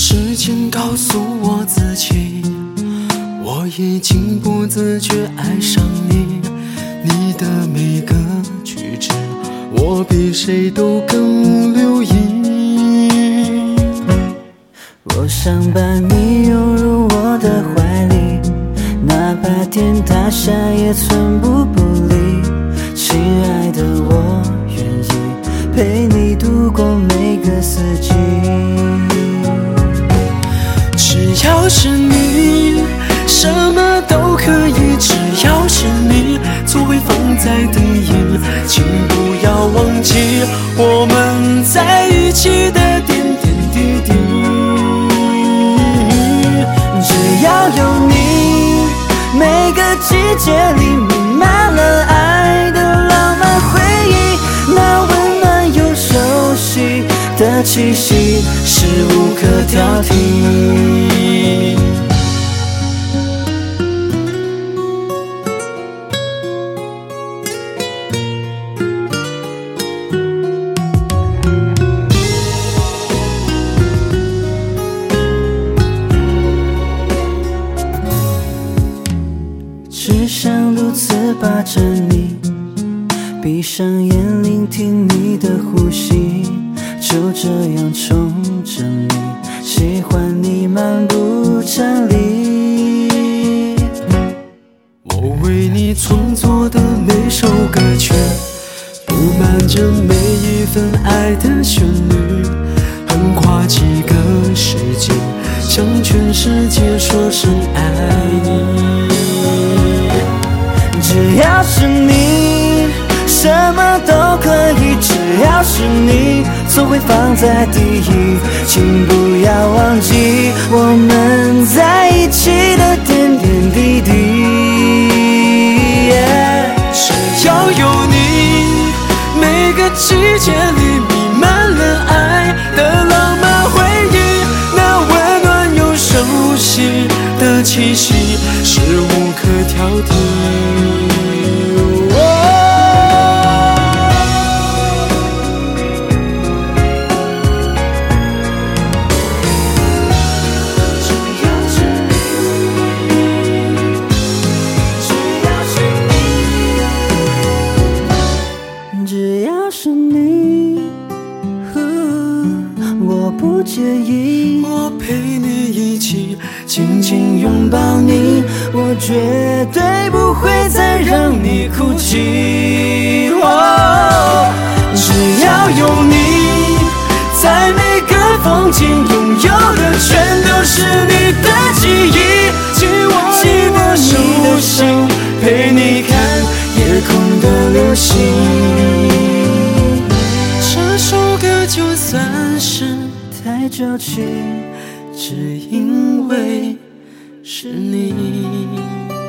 时间告诉我自己，我已经不自觉爱上你，你的每个举止，我比谁都更留意。 我想把你拥入我的怀里，哪怕天塌下也寸步不离。亲爱的，我愿意陪你度过每个四季。 只要是你，什么都可以，只要是你，总会放在第一。请不要忘记我们在一起的点点滴滴。 只要有你，每个季节里弥漫了爱的浪漫回忆，那温暖又熟悉的气息是无可挑剔。只想如此把着你，闭上眼聆听你的呼吸，就这样宠着你，喜欢你漫步站立。 我为你创作的每首歌曲，布满着每一份爱的旋律，横跨几个世纪，向全世界说声爱你。 只要是你，什么都可以，只要是你，总会放在第一。请不要忘记我们在一起的点点滴滴。 只要有你，每个季节里弥漫了爱的浪漫回忆，那温暖又熟悉的气息是无可挑剔。 只要是你，我不介意， 我陪你一起紧紧拥抱你， 我绝对不会再让你哭泣。 只要有你，在每个风景拥有的全都是你的记忆。紧握你的手，陪你看夜空的流星。这首歌就算是太矫情， 只因为是你。